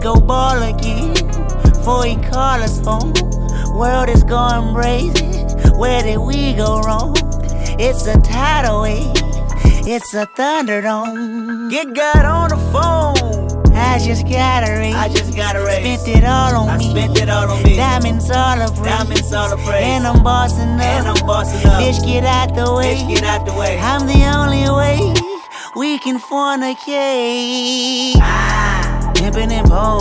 go ball again before he call us home. World is going crazy. Where did we go wrong? It's a tidal wave. It's a thunderdome. Get God on the phone. I just got a raise. Spent it all on me. Diamonds all of praise. And I'm bossing up. Bitch, get out the way. I'm the only way we can fornicate. Pimpin' and pole.